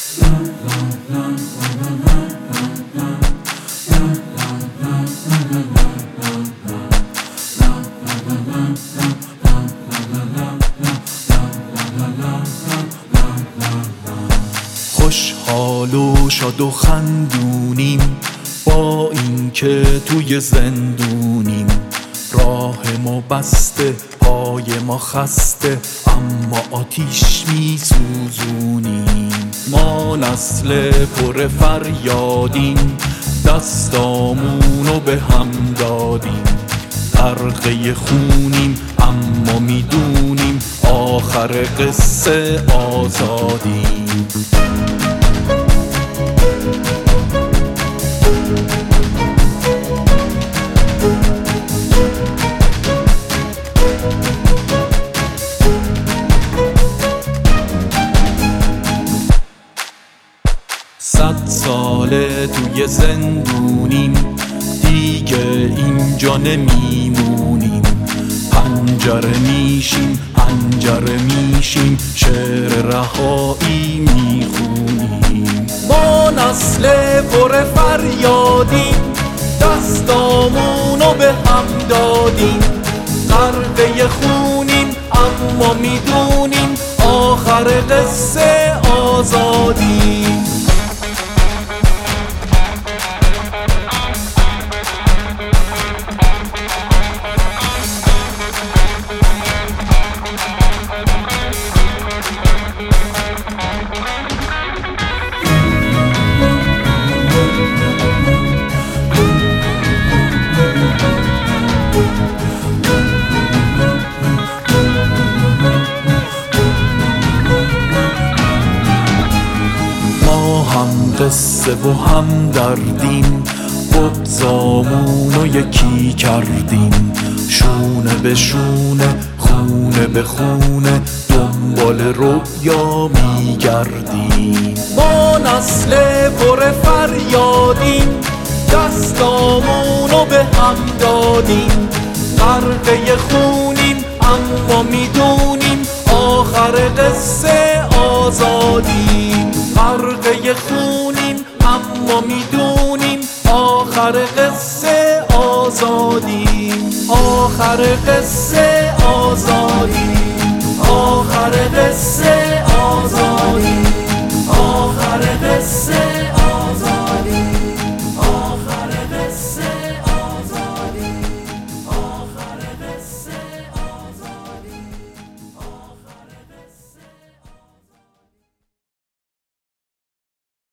خوشحال و شاد و خندونیم با اینکه توی زندونیم. راه ما بسته، پای ما خسته، اما آتیش میسوزونیم. ما نسل پر فریادیم، دستامونو به هم دادیم. غرقه خونیم اما میدونیم آخر قصه آزادیم. صد ساله توی زندونیم، دیگه اینجا نمیمونیم. پنجره میشیم، پنجره میشیم، شعر رهایی میخونیم. ما نسل پر فریادیم، دستامونو به هم دادیم. غرقه خونیم اما میدونیم آخر قصه آزادیم. قصه و هم دردیم، بغضامونو یکی کردیم. شونه به شونه، خونه به خونه، دنبال رویا میگردیم. ما نسل پر فریادیم، دستامونو به هم دادیم. غرقه خونیم اما میدونیم آخر قصه آزادیم. غرقه خونیم اما میدونیم آخر قصه آزادیم. آخر قصه آزادیم. آخر قصه